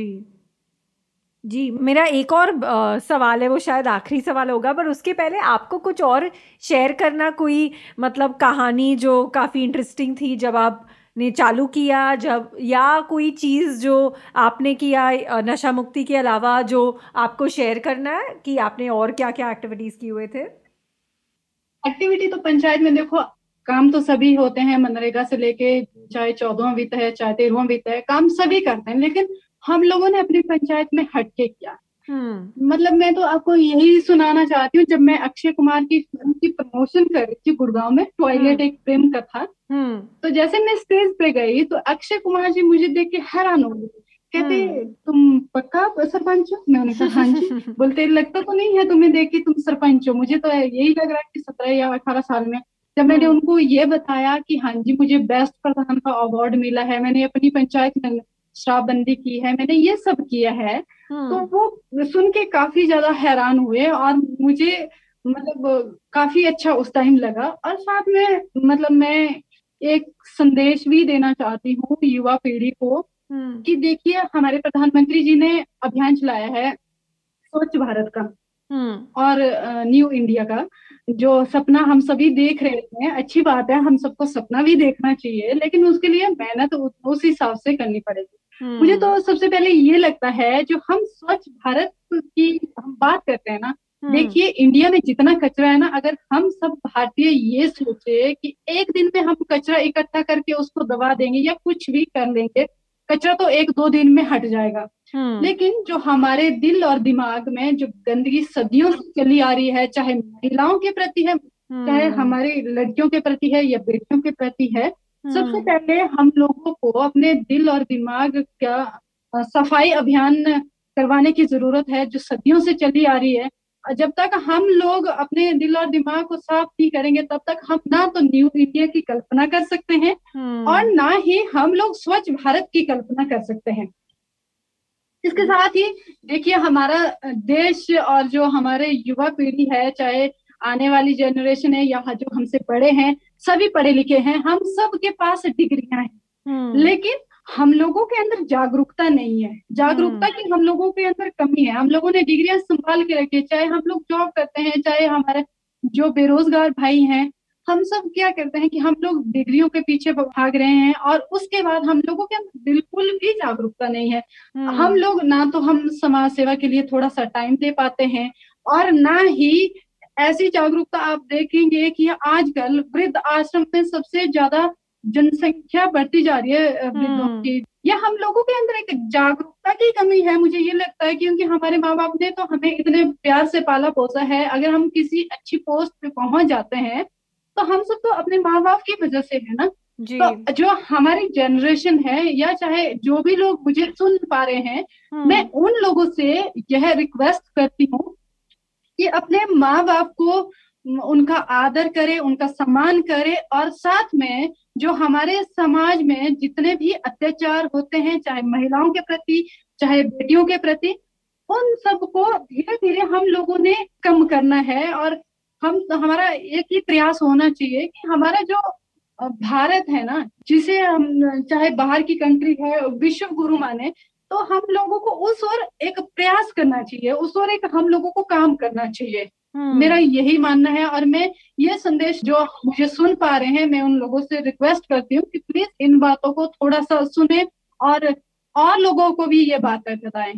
जी, मेरा एक और सवाल है, वो शायद आखिरी सवाल होगा, पर उसके पहले आपको कुछ और शेयर करना, कोई मतलब कहानी जो काफ़ी इंटरेस्टिंग थी जब आपने चालू किया, जब, या कोई चीज़ जो आपने किया नशा मुक्ति के अलावा, जो आपको शेयर करना है कि आपने और क्या क्या एक्टिविटीज़ किए हुए थे? एक्टिविटी तो पंचायत में देखो, काम तो सभी होते हैं, मनरेगा से लेके चाहे 14वां वित्त है चाहे 13वां वित्त है, काम सभी करते हैं। लेकिन हम लोगों ने अपनी पंचायत में हटके किया। हम्म। मतलब मैं तो आपको यही सुनाना चाहती हूँ, जब मैं अक्षय कुमार की फिल्म की प्रमोशन कर रही थी गुड़गांव में, हम्म। टॉयलेट एक प्रेम का था। हम्म। तो जैसे मैं स्टेज पे गई तो अक्षय कुमार जी मुझे देख के हैरान हो गए। हम्म। कहते, तुम पक्का सरपंच हो? मैंने कहा हाँ जी। बोलते, लगता तो नहीं है तुम्हें देख के तुम सरपंच हो, मुझे तो यही लग रहा है कि 17 या 18 साल में। जब मैंने हम्म। उनको ये बताया कि हाँ जी मुझे बेस्ट प्रधान का अवार्ड मिला है, मैंने अपनी पंचायत में शराबबंदी की है, मैंने ये सब किया है, तो हम्म। वो सुन के काफी ज्यादा हैरान हुए। और मुझे मतलब काफी अच्छा उस टाइम लगा। और साथ में मतलब मैं एक संदेश भी देना चाहती हूँ युवा पीढ़ी को, हम्म। कि देखिए हमारे प्रधानमंत्री जी ने अभियान चलाया है स्वच्छ भारत का हम्म। और न्यू इंडिया का, जो सपना हम सभी देख रहे हैं। अच्छी बात है, हम सबको सपना भी देखना चाहिए, लेकिन उसके लिए मेहनत उस हिसाब से करनी पड़ेगी। मुझे हम्म। तो सबसे पहले ये लगता है, जो हम स्वच्छ भारत की हम बात करते हैं ना, हम्म। देखिए इंडिया में जितना कचरा है ना, अगर हम सब भारतीय ये सोचे कि एक दिन में हम कचरा इकट्ठा करके उसको दबा देंगे या कुछ भी कर लेंगे, कचरा तो 1-2 दिन में हट जाएगा। हम्म। लेकिन जो हमारे दिल और दिमाग में जो गंदगी सदियों से चली आ रही है, चाहे महिलाओं के प्रति है, चाहे हम्म। हमारी लड़कियों के प्रति है या बेटियों के प्रति है, सबसे हम्म। पहले हम लोगों को अपने दिल और दिमाग का सफाई अभियान करवाने की जरूरत है, जो सदियों से चली आ रही है। जब तक हम लोग अपने दिल और दिमाग को साफ नहीं करेंगे, तब तक हम ना तो न्यू इंडिया की कल्पना कर सकते हैं और हम्म। ना ही हम लोग स्वच्छ भारत की कल्पना कर सकते हैं। इसके साथ ही देखिए, हमारा देश और जो हमारे युवा पीढ़ी है, चाहे आने वाली जनरेशन है या जो हमसे बड़े हैं, सभी पढ़े लिखे हैं, हम सब के पास डिग्रियां हैं। हम्म। लेकिन हम लोगों के अंदर जागरूकता नहीं है, जागरूकता हम्म। की हम लोगों के अंदर कमी है। हम लोगों ने डिग्रियां संभाल के रखी है, चाहे हम लोग जॉब करते हैं, चाहे हमारे जो बेरोजगार भाई हैं, हम सब क्या करते हैं कि हम लोग डिग्रियों के पीछे भाग रहे हैं, और उसके बाद हम लोगों के अंदर बिल्कुल भी जागरूकता नहीं है। हम हम्म। लोग ना तो हम समाज सेवा के लिए थोड़ा सा टाइम दे पाते हैं, और ना ही ऐसी जागरूकता। आप देखेंगे कि आजकल वृद्ध आश्रम में सबसे ज्यादा जनसंख्या बढ़ती जा रही है वृद्धों हम्म। की। या हम लोगों के अंदर एक जागरूकता की कमी है, मुझे ये लगता है, क्योंकि हमारे माँ बाप ने तो हमें इतने प्यार से पाला पोसा है। अगर हम किसी अच्छी पोस्ट पे पहुंच जाते हैं, तो हम सब तो अपने माँ बाप की वजह से है ना। जी। तो जो हमारी जनरेशन है, या चाहे जो भी लोग मुझे सुन पा रहे हैं, मैं हम्म। उन लोगों से यह रिक्वेस्ट करती हूँ कि अपने माँ बाप को उनका आदर करे, उनका सम्मान करे, और साथ में जो हमारे समाज में जितने भी अत्याचार होते हैं, चाहे महिलाओं के प्रति चाहे बेटियों के प्रति, उन सबको धीरे धीरे हम लोगों ने कम करना है। और हमारा एक ही प्रयास होना चाहिए कि हमारा जो भारत है ना, जिसे हम चाहे बाहर की कंट्री है विश्व गुरु माने, तो हम लोगों को उस ओर एक प्रयास करना चाहिए, उस ओर एक हम लोगों को काम करना चाहिए। मेरा हम्म। यही मानना है। और मैं ये संदेश जो मुझे सुन पा रहे हैं, मैं उन लोगों से रिक्वेस्ट करती हूँ कि प्लीज इन बातों को थोड़ा सा सुने और लोगों को भी ये बातें बताएं।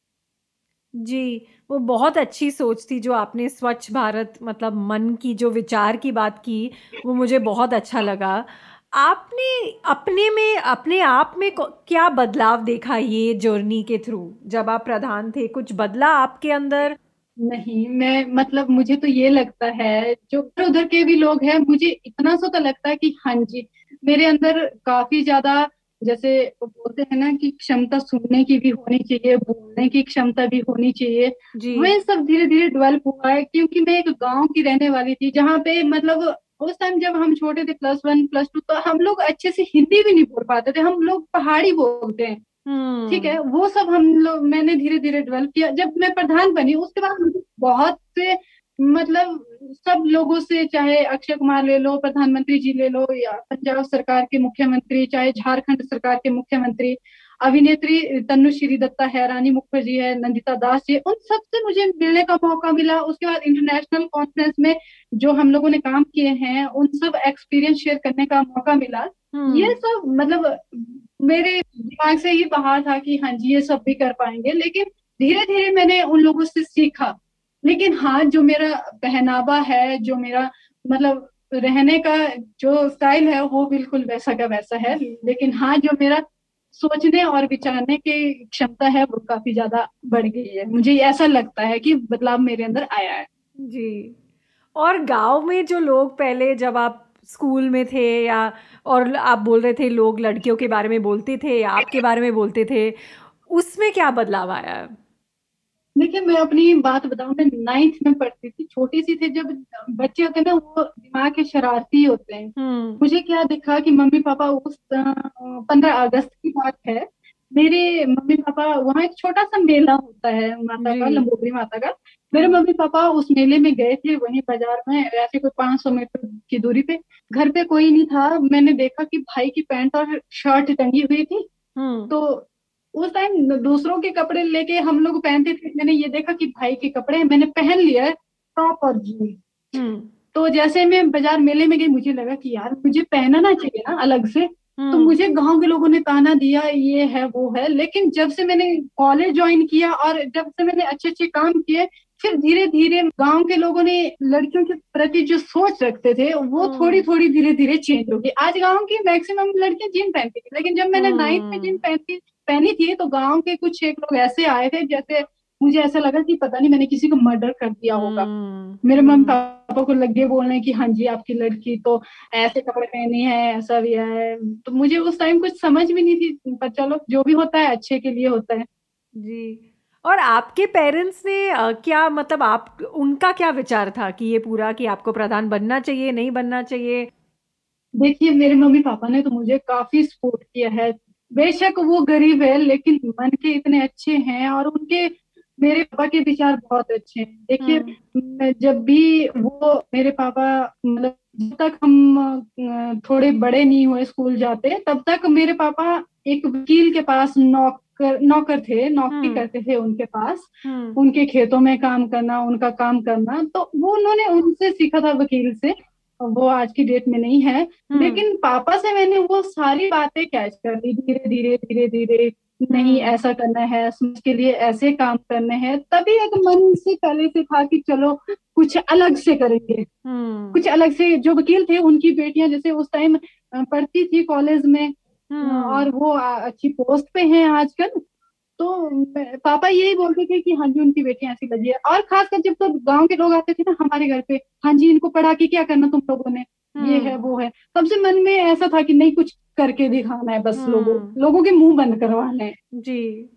जी, वो बहुत अच्छी सोच थी जो आपने स्वच्छ भारत मतलब मन की जो विचार की बात की, वो मुझे बहुत अच्छा लगा। आपने अपने में अपने आप में क्या बदलाव देखा ये जर्नी के थ्रू? जब आप प्रधान थे, कुछ बदला आपके अंदर? नहीं, मैं मतलब मुझे तो ये लगता है, जो इधर उधर के भी लोग हैं, मुझे इतना सा तो लगता है कि हाँ जी, मेरे अंदर काफी ज्यादा, जैसे वो बोलते हैं ना कि क्षमता सुनने की भी होनी चाहिए, बोलने की क्षमता भी होनी चाहिए। जी। वह सब धीरे धीरे डेवलप हुआ है, क्योंकि मैं एक गांव की रहने वाली थी, जहाँ पे मतलब उस टाइम जब हम छोटे थे, +1 +2, तो हम लोग अच्छे से हिंदी भी नहीं बोल पाते थे, हम लोग पहाड़ी बोलते हैं। ठीक हम्म। है, वो सब हम लोग मैंने धीरे धीरे डेवलप किया। जब मैं प्रधान बनी उसके बाद मुझे बहुत से मतलब सब लोगों से, चाहे अक्षय कुमार ले लो, प्रधानमंत्री जी ले लो, या पंजाब सरकार के मुख्यमंत्री, चाहे झारखंड सरकार के मुख्यमंत्री, अभिनेत्री तनुश्री दत्ता है, रानी मुखर्जी है, नंदिता दास जी, उन सब से मुझे मिलने का मौका मिला। उसके बाद इंटरनेशनल कॉन्फ्रेंस में जो हम लोगों ने काम किए हैं, उन सब एक्सपीरियंस शेयर करने का मौका मिला। ये हम्म। सब मतलब मेरे दिमाग से ही बाहर था कि हाँ जी, ये सब भी कर पाएंगे, लेकिन धीरे धीरे मैंने उन लोगों से सीखा। लेकिन हाँ, जो मेरा पहनावा है, जो मेरा मतलब रहने का जो स्टाइल है, वो बिल्कुल वैसा का वैसा है। लेकिन हाँ, जो मेरा सोचने और विचारने की क्षमता है, वो काफी ज्यादा बढ़ गई है। मुझे ऐसा लगता है कि बदलाव मेरे अंदर आया है। जी। और गांव में जो लोग पहले जब आप स्कूल में थे या और आप बोल रहे थे लोग लड़कियों के बारे में बोलते थे या आपके बारे में बोलते थे, उसमें क्या बदलाव आया है? देखिए, मैं अपनी बात बताऊं, मैं 9th में पढ़ती थी, छोटी सी थी। जब बच्चे होते हैं ना, वो दिमाग के शरारती होते हैं। हम्म। मुझे क्या दिखा कि मम्मी पापा उस 15 अगस्त की बात है, मेरे मम्मी पापा वहाँ एक छोटा सा मेला होता है माता जी। का, लंबोदरी माता का। मेरे हम्म। मम्मी पापा उस मेले में गए थे, वहीं बाजार में, ऐसे कोई 500 मीटर की दूरी पे। घर पे कोई नहीं था, मैंने देखा कि भाई की पैंट और शर्ट टंगी हुई थी। हम्म। तो उस टाइम दूसरों के कपड़े लेके हम लोग पहनते थे, मैंने ये देखा कि भाई के कपड़े हैं, मैंने पहन लिया है, टॉप और जीन्स। हम्म। तो जैसे मैं बाजार मेले में गई, मुझे लगा कि यार मुझे पहनना चाहिए ना अलग से। तो हम्म। मुझे गांव के लोगों ने ताना दिया, ये है वो है। लेकिन जब से मैंने कॉलेज ज्वाइन किया और जब से मैंने अच्छे अच्छे काम किए, फिर धीरे धीरे गांव के लोगों ने लड़कियों के प्रति जो सोच रखते थे, वो थोड़ी हम्म। थोड़ी धीरे धीरे चेंज हो गई। आज गांव की मैक्सिमम लड़कियां जीन पहनती थी, लेकिन जब मैंने 9th में जीन हम्म। पहनी थी, तो गांव के कुछ एक लोग ऐसे आए थे, जैसे मुझे ऐसा लगा कि पता नहीं मैंने किसी को मर्डर कर दिया होगा। हम्म। मेरे मम्मी हम्म। पापा को लगे बोलने की, हाँ जी आपकी लड़की तो ऐसे कपड़े पहनी है, ऐसा भी है। तो मुझे उस टाइम कुछ समझ भी नहीं थी, पर चलो, जो भी होता है अच्छे के लिए होता है। जी। और आपके पेरेंट्स ने क्या मतलब आप उनका क्या विचार था कि ये पूरा कि आपको प्रधान बनना चाहिए नहीं बनना चाहिए? देखिए, मेरे मम्मी पापा ने तो मुझे काफी सपोर्ट किया है। बेशक वो गरीब है, लेकिन मन के इतने अच्छे हैं, और उनके मेरे पापा के विचार बहुत अच्छे हैं। देखिए, हम्म। जब भी वो मेरे पापा मतलब जब तक हम थोड़े बड़े नहीं हुए स्कूल जाते, तब तक मेरे पापा एक वकील के पास नौकर नौकर थे, नौकरी हम्म। करते थे उनके पास। हम्म। उनके खेतों में काम करना, उनका काम करना, तो वो उन्होंने उनसे सीखा था, वकील से। वो आज की डेट में नहीं है। हम्म। लेकिन पापा से मैंने वो सारी बातें कैच कर ली, धीरे धीरे धीरे धीरे। नहीं, हम्म। ऐसा करना है, समाज के लिए ऐसे काम करने हैं। तभी एक मन से पहले से था कि चलो कुछ अलग से करेंगे। हम्म। कुछ अलग से, जो वकील थे उनकी बेटियां जैसे उस टाइम पढ़ती थी कॉलेज में, हम्म। और वो अच्छी पोस्ट पे हैं आजकल। तो पापा यही बोलते थे कि हाँ जी, उनकी बेटियां ऐसी लगी है। और खासकर जब तो गांव के लोग आते थे ना हमारे घर पे, हाँ जी, इनको पढ़ा के क्या करना तुम लोगों ने, ये है हम्म। वो है। तब से मन में ऐसा था कि नहीं, कुछ करके दिखाना है, बस लोगों हम्म। लोगों के मुंह बंद करवाने हैं। जी।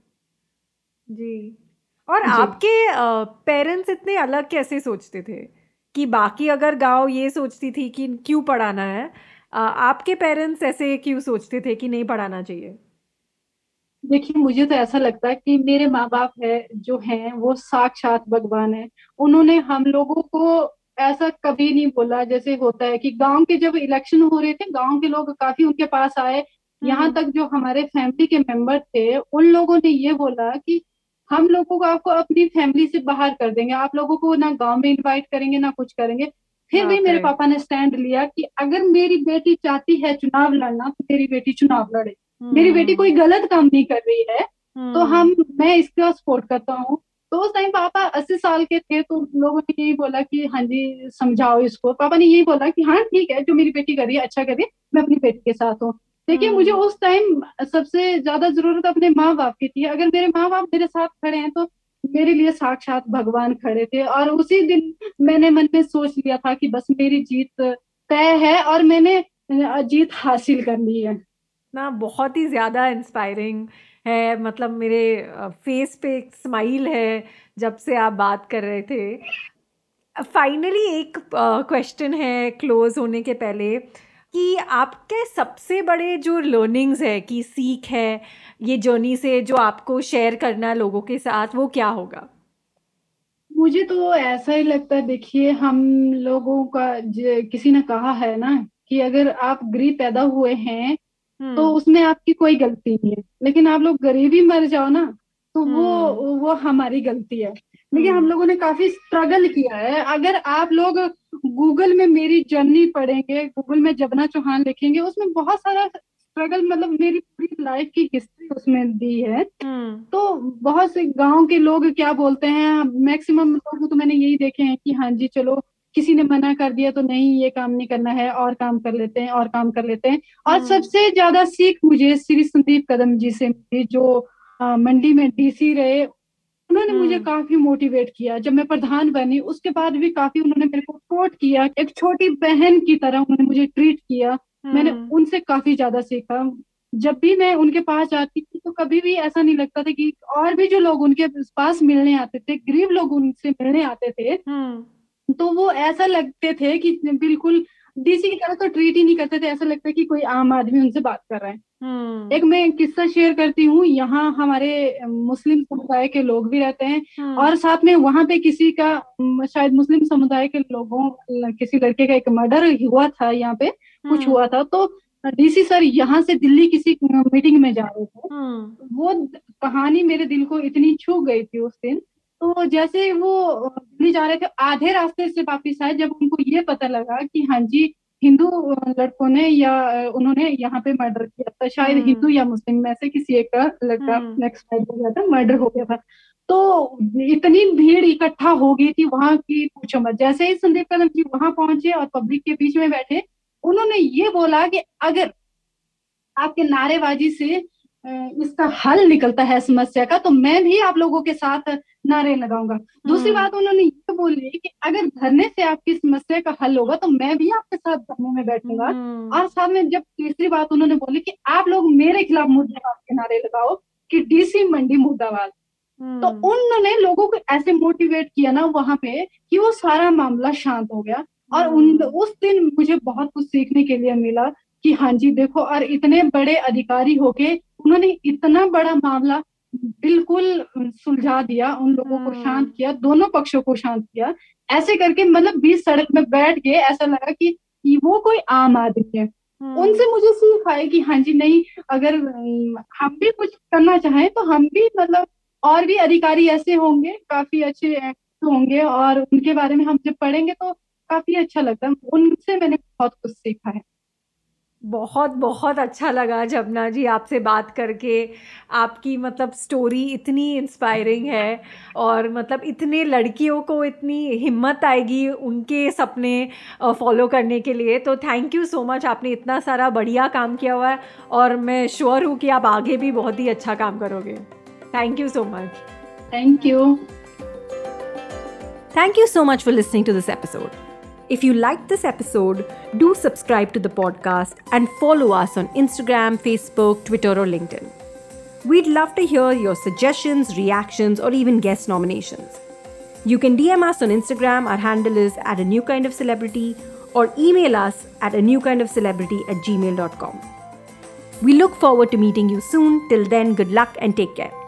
जी। और जी। आपके पेरेंट्स इतने अलग कैसे सोचते थे कि बाकी अगर गांव ये सोचती थी कि क्यों पढ़ाना है, आपके पेरेंट्स ऐसे क्यों सोचते थे कि नहीं पढ़ाना चाहिए? देखिए, मुझे तो ऐसा लगता है कि मेरे माँ बाप है जो हैं, वो साक्षात भगवान है। उन्होंने हम लोगों को ऐसा कभी नहीं बोला। जैसे होता है कि गांव के जब इलेक्शन हो रहे थे, गांव के लोग काफी उनके पास आए, यहाँ तक जो हमारे फैमिली के मेंबर थे उन लोगों ने ये बोला कि हम लोगों को आपको अपनी फैमिली से बाहर कर देंगे, आप लोगों को ना गांव में इनवाइट करेंगे ना कुछ करेंगे। फिर भी बाप मेरे रे। पापा ने स्टैंड लिया कि अगर मेरी बेटी चाहती है चुनाव लड़ना तो मेरी बेटी चुनाव लड़े, मेरी बेटी कोई गलत काम नहीं कर रही है, तो मैं इसका सपोर्ट करता हूँ। तो उस टाइम पापा 80 साल के थे, तो लोगों ने यही बोला कि हाँ जी समझाओ इसको। पापा ने यही बोला कि हाँ ठीक है, जो मेरी बेटी कर रही है अच्छा कर रही है, मैं अपनी बेटी के साथ हूँ। देखिए मुझे उस टाइम सबसे ज्यादा जरूरत अपने माँ बाप की थी। अगर मेरे माँ बाप मेरे साथ खड़े हैं तो मेरे लिए साक्षात भगवान खड़े थे। और उसी दिन मैंने मन में सोच लिया था कि बस मेरी जीत तय है और मैंने जीत हासिल करनी है ना। बहुत ही ज़्यादा इंस्पायरिंग है, मतलब मेरे फेस पे एक स्माइल है जब से आप बात कर रहे थे। फाइनली एक क्वेश्चन है क्लोज होने के पहले, कि आपके सबसे बड़े जो लर्निंग्स है कि सीख है ये जर्नी से जो आपको शेयर करना है लोगों के साथ, वो क्या होगा? मुझे तो ऐसा ही लगता है। देखिए हम लोगों का किसी ने कहा है ना कि अगर आप गरीब पैदा हुए हैं तो हम्म। उसमें आपकी कोई गलती नहीं है, लेकिन आप लोग गरीब ही मर जाओ ना तो हम्म। वो हमारी गलती है। लेकिन हम हम्म। लोगों ने काफी स्ट्रगल किया है। अगर आप लोग गूगल में मेरी जर्नी पढ़ेंगे, गूगल में जबना चौहान लिखेंगे, उसमें बहुत सारा स्ट्रगल, मतलब मेरी पूरी लाइफ की हिस्ट्री उसमें दी है। हम्म। तो बहुत से गांव के लोग क्या बोलते हैं, मैक्सिमम लोग तो मैंने यही देखे हैं कि हाँ जी चलो किसी ने मना कर दिया तो नहीं ये काम नहीं करना है, और काम कर लेते हैं और काम कर लेते हैं। और हम्म। सबसे ज्यादा सीख मुझे श्री संदीप कदम जी से मिली, जो मंडी में डीसी रहे। उन्होंने मुझे हम्म। काफी मोटिवेट किया। जब मैं प्रधान बनी उसके बाद भी काफी उन्होंने मेरे को सपोर्ट किया, एक छोटी बहन की तरह उन्होंने मुझे ट्रीट किया। मैंने हम्म। उनसे काफी ज्यादा सीखा। जब भी मैं उनके पास जाती थी तो कभी भी ऐसा नहीं लगता था कि और भी जो लोग उनके पास मिलने आते थे, गरीब लोग उनसे मिलने आते थे, हम्म। तो वो ऐसा लगते थे कि बिल्कुल डीसी की तरह तो ट्रीट ही नहीं करते थे, ऐसा लगता है कि कोई आम आदमी उनसे बात कर रहा है। हम्म। एक मैं किस्सा शेयर करती हूँ। यहाँ हमारे मुस्लिम समुदाय के लोग भी रहते हैं, हम्म। और साथ में वहां पे किसी का शायद मुस्लिम समुदाय के लोगों, किसी लड़के का एक मर्डर हुआ था यहाँ पे, कुछ हम्म। हुआ था। तो डीसी सर यहाँ से दिल्ली किसी मीटिंग में जा रहे थे। हम्म। वो कहानी मेरे दिल को इतनी छू गई थी उस दिन। तो जैसे वो दिल्ली जा रहे थे, आधे रास्ते से वापिस आए, जब उनको ये पता लगा कि हाँ जी हिंदू लड़कों ने या उन्होंने यहाँ पे मर्डर किया था, शायद हिंदू हम्म। या मुस्लिम में से किसी एक का लड़का हम्म। एक्सपायर हो गया था, मर्डर हो गया था। तो इतनी भीड़ इकट्ठा हो गई थी वहां की, पूछो मत। जैसे ही संदीप कदम जी वहां पहुंचे और पब्लिक के बीच में बैठे, उन्होंने ये बोला कि अगर आपके नारेबाजी से इसका हल निकलता है समस्या का, तो मैं भी आप लोगों के साथ नारे लगाऊंगा। दूसरी हम्म। बात उन्होंने ये बोली कि अगर धरने से आपकी समस्या का हल होगा तो मैं भी आपके साथ धरने में बैठूंगा। हम्म। और साथ में जब तीसरी बात उन्होंने बोली कि आप लोग मेरे खिलाफ मुर्दाबाद के नारे लगाओ, कि डीसी मंडी मुर्दाबाद। तो हम्म। उन्होंने लोगों को ऐसे मोटिवेट किया ना वहां पे कि वो सारा मामला शांत हो गया। और हम्म। उस दिन मुझे बहुत कुछ सीखने के लिए मिला कि हाँ जी देखो, और इतने बड़े अधिकारी होके उन्होंने इतना बड़ा मामला बिल्कुल सुलझा दिया, उन लोगों को शांत हम्म। किया, दोनों पक्षों को शांत किया। ऐसे करके मतलब बीच सड़क में बैठ के ऐसा लगा कि वो कोई आम आदमी है। हम्म। उनसे मुझे सीख आई कि हाँ जी नहीं, अगर हम भी कुछ करना चाहें तो हम भी मतलब, और भी अधिकारी ऐसे होंगे काफी अच्छे होंगे, और उनके बारे में हम जब पढ़ेंगे तो काफी अच्छा लगता है। उनसे मैंने बहुत कुछ सीखा है। बहुत बहुत अच्छा लगा जबना जी आपसे बात करके। आपकी मतलब स्टोरी इतनी इंस्पायरिंग है, और मतलब इतने लड़कियों को इतनी हिम्मत आएगी उनके सपने फॉलो करने के लिए। तो थैंक यू सो मच, आपने इतना सारा बढ़िया काम किया हुआ है, और मैं श्योर हूँ कि आप आगे भी बहुत ही अच्छा काम करोगे। Thank you so much. Thank you. Thank you so much for listening to this episode. If you liked this episode, do subscribe to the podcast and follow us on Instagram, Facebook, Twitter, or LinkedIn. We'd love to hear your suggestions, reactions, or even guest nominations. You can DM us on Instagram. Our handle is @anewkindofcelebrity, or email us at anewkindofcelebrity@gmail.com. We look forward to meeting you soon. Till then, good luck and take care.